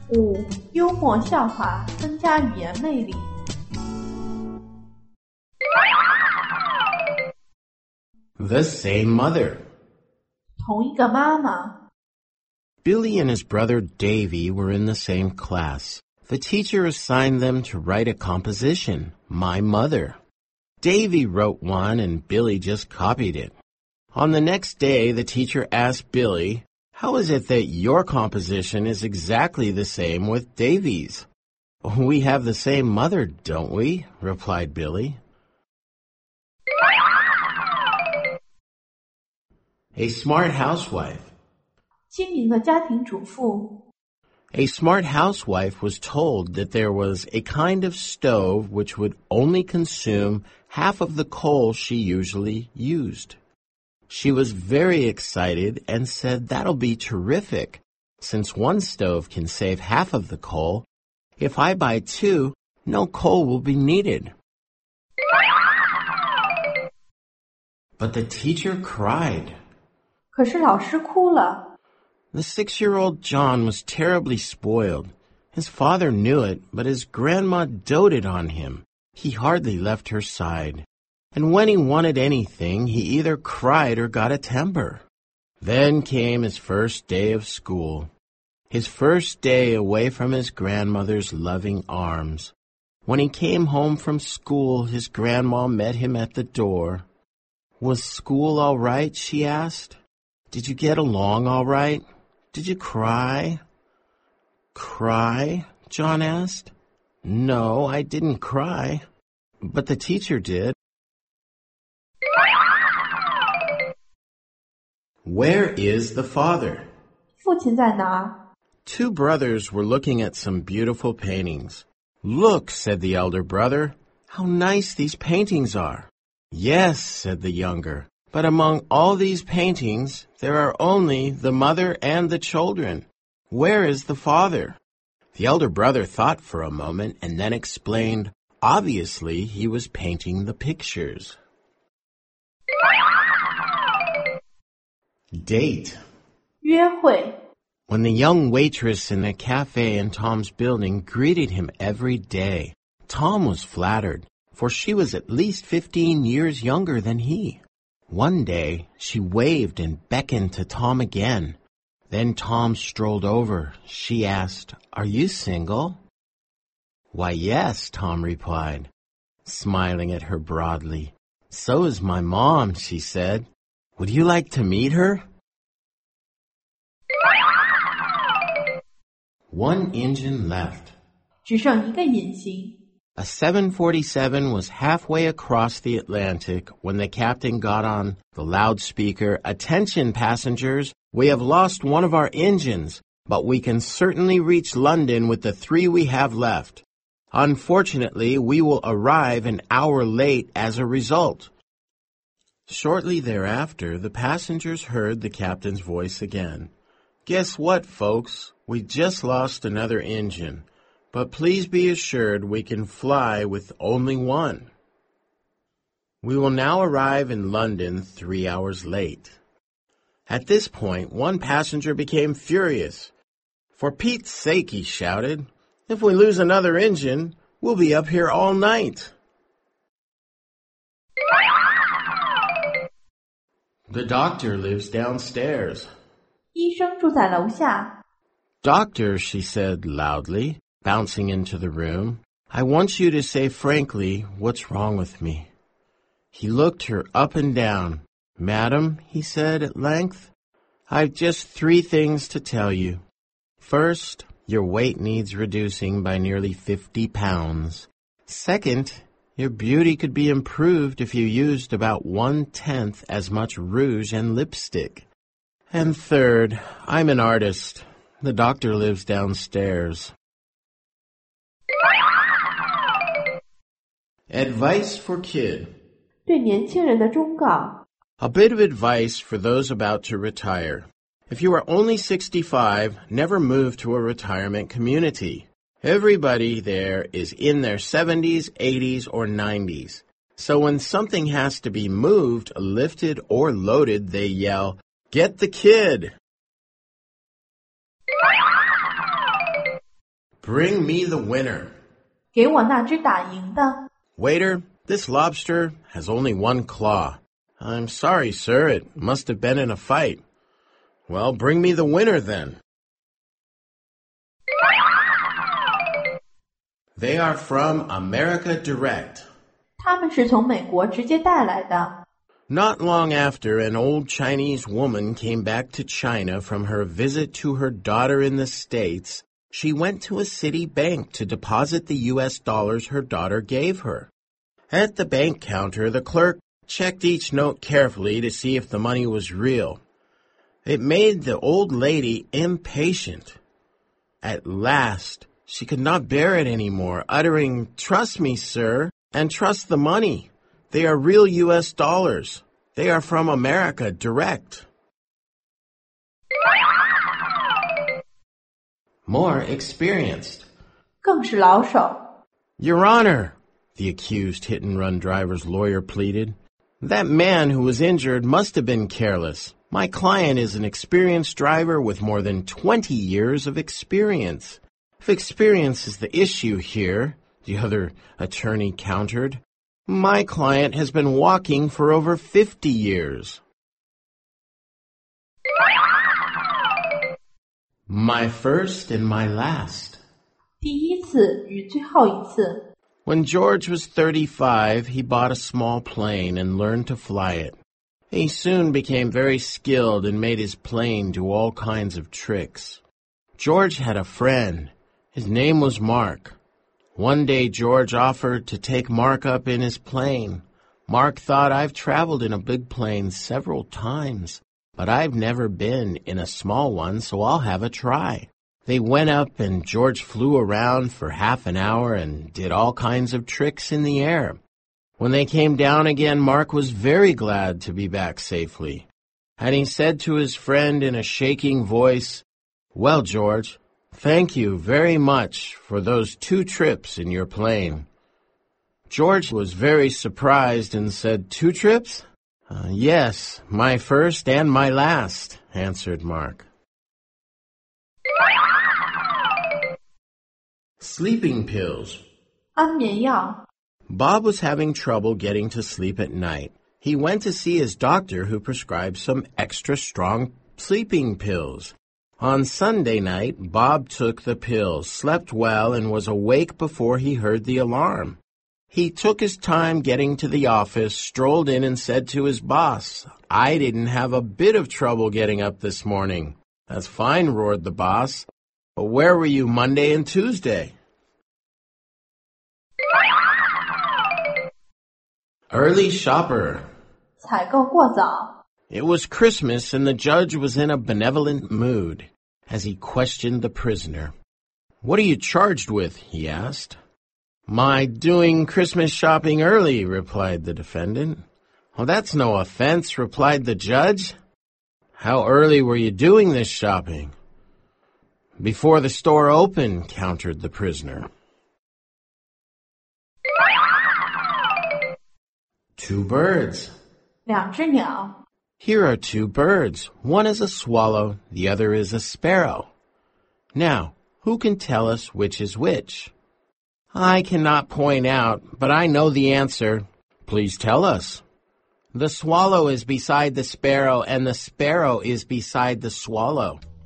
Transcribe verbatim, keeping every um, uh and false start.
五、幽默笑话增加语言魅力。 The same mother. 同一个妈妈。 Billy and his brother Davy were in the same class. The teacher assigned them to write a composition, My Mother. Davy wrote one and Billy just copied it. On the next day, the teacher asked Billy, How is it that your composition is exactly the same with Davy's? We have the same mother, don't we? Replied Billy. A smart housewife. 精明的家庭主妇。 A smart housewife was told that there was a kind of stove which would only consume half of the coal she usually used. She was very excited and said that'll be terrific. Since one stove can save half of the coal, if I buy two, no coal will be needed. But the teacher cried. 可是老师哭了。 The six-year-old John was terribly spoiled. His father knew it, but his grandma doted on him. He hardly left her side. And when he wanted anything, he either cried or got a temper. Then came his first day of school. His first day away from his grandmother's loving arms. When he came home from school, his grandma met him at the door. Was school all right? She asked. Did you get along all right? Did you cry? Cry? John asked. No, I didn't cry. But the teacher did. Where is the father? 父亲在哪儿？ Two brothers were looking at some beautiful paintings. Look, said the elder brother, how nice these paintings are. Yes, said the younger, but among all these paintings, there are only the mother and the children. Where is the father? The elder brother thought for a moment and then explained, obviously he was painting the pictures. Date. 约会。 When the young waitress in the cafe in Tom's building greeted him every day, Tom was flattered, for she was at least fifteen years younger than he. One day, she waved and beckoned to Tom again. Then Tom strolled over. She asked, Are you single? Why, yes, Tom replied, smiling at her broadly. So is my mom, she said. Would you like to meet her? One engine left. 只剩一个引擎。 A seven forty-seven was halfway across the Atlantic when the captain got on the loudspeaker, Attention passengers, we have lost one of our engines, but we can certainly reach London with the three we have left. Unfortunately, we will arrive an hour late as a result. Shortly thereafter, the passengers heard the captain's voice again. Guess what, folks? We just lost another engine. But please be assured we can fly with only one. We will now arrive in London three hours late. At this point, one passenger became furious. For Pete's sake, he shouted, if we lose another engine, we'll be up here all night. The doctor lives downstairs. 医生住在楼下。 Doctor, she said loudly, bouncing into the room, I want you to say frankly what's wrong with me. He looked her up and down. Madam, he said at length, I've just three things to tell you. First, your weight needs reducing by nearly fifty pounds. Second, your beauty could be improved if you used about one-tenth as much rouge and lipstick. And third, I'm an artist. The doctor lives downstairs. Advice for kid. 对年轻人的忠告。 A bit of advice for those about to retire. If you are only sixty-five, never move to a retirement community. Everybody there is in their seventies, eighties, or nineties. So when something has to be moved, lifted, or loaded, they yell, Get the kid! Bring me the winner. 给我那只打赢的。 Waiter, this lobster has only one claw. I'm sorry, sir. It must have been in a fight. Well, bring me the winner then. They are from America Direct. 他们是从美国直接带来的。 Not long after, an old Chinese woman came back to China from her visit to her daughter in the States. She went to a city bank to deposit the U S dollars her daughter gave her. At the bank counter, the clerk checked each note carefully to see if the money was real. It made the old lady impatient. At last, she could not bear it anymore, uttering, "Trust me, sir, and trust the money. They are real U S dollars. They are from America Direct." More experienced. 更是老手。 Your Honor, the accused hit-and-run driver's lawyer pleaded, that man who was injured must have been careless. My client is an experienced driver with more than twenty years of experience. If experience is the issue here, the other attorney countered, my client has been walking for over fifty years. My first and my last. 第一次与最后一次。 When George was thirty-five, he bought a small plane and learned to fly it. He soon became very skilled and made his plane do all kinds of tricks. George had a friend. His name was Mark. One day, George offered to take Mark up in his plane. Mark thought, "I've traveled in a big plane several times, but I've never been in a small one, so I'll have a try." They went up and George flew around for half an hour and did all kinds of tricks in the air. When they came down again, Mark was very glad to be back safely. And he said to his friend in a shaking voice, "Well, George, thank you very much for those two trips in your plane." George was very surprised and said, "Two trips?" Uh, yes, my first and my last, answered Mark. Sleeping pills. 安眠药。 Bob was having trouble getting to sleep at night. He went to see his doctor, who prescribed some extra strong sleeping pills. On Sunday night, Bob took the pills, slept well, and was awake before he heard the alarm. He took his time getting to the office, strolled in, and said to his boss, "I didn't have a bit of trouble getting up this morning." "That's fine," roared the boss. "But where were you Monday and Tuesday?" Early shopper. 采购过早。 It was Christmas, and the judge was in a benevolent mood as he questioned the prisoner. "What are you charged with?" he asked. "My doing Christmas shopping early," replied the defendant. "Oh, that's no offense," replied the judge. "How early were you doing this shopping?" "Before the store opened," countered the prisoner. Two birds. 两只鸟。 Here are two birds. One is a swallow, the other is a sparrow. Now, who can tell us which is which? I cannot point out, but I know the answer. Please tell us. The swallow is beside the sparrow, and the sparrow is beside the swallow.